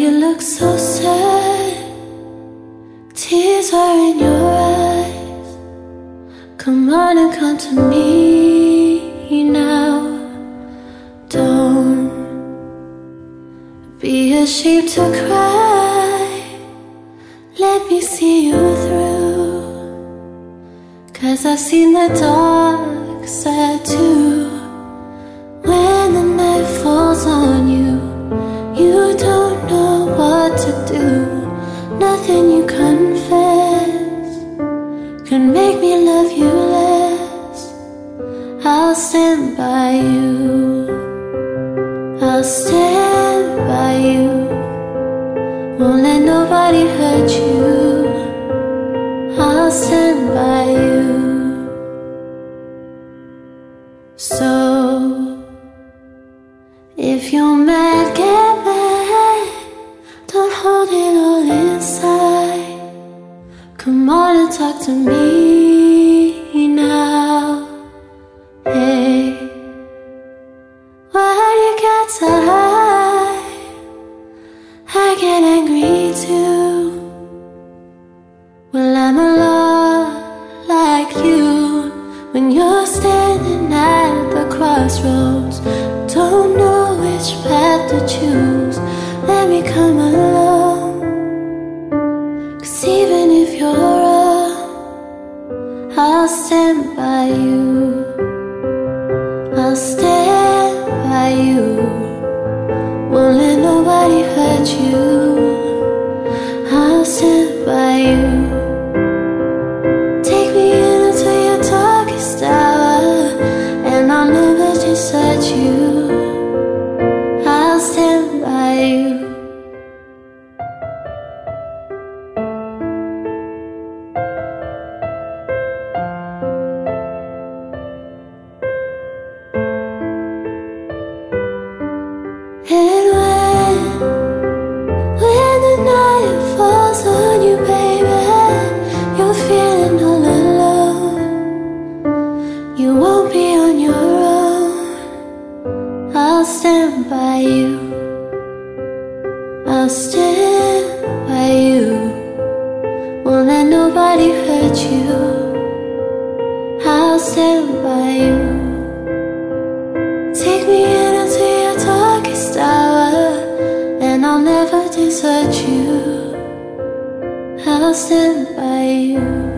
you look so sad, tears are in your eyes. Come on and come to me now. Don't be ashamed to cry. Let me see you through, 'cause I've seen the dark side too. When the night falls on you, you don't know what to do. Nothing you confess can make me love you less. I'll stand by you, I'll stand by you. Won't let nobody hurt you. I'll stand by you. So if you're mad, get mad. Don't hold it all inside. Come on and talk to me now. Hey, why you got to hide? I get angry too. Well, I'm a lot like you. When you're standing at the crossroads, don't know which path to choose. Let me come along, 'cause even if you're wrong, I'll stand by you, I'll stand by you. Won't let nobody hurt you. I'll stand by you. Take me into your darkest hour, and I'll never desert you. I'll stand by you. And when the night falls on you, baby, you're feeling all alone. You won't be on your own. I'll stand by you, I'll stand by you. Won't let nobody hurt you. I'll stand by you. Take me into your darkest hour, and I'll never desert you. I'll stand by you.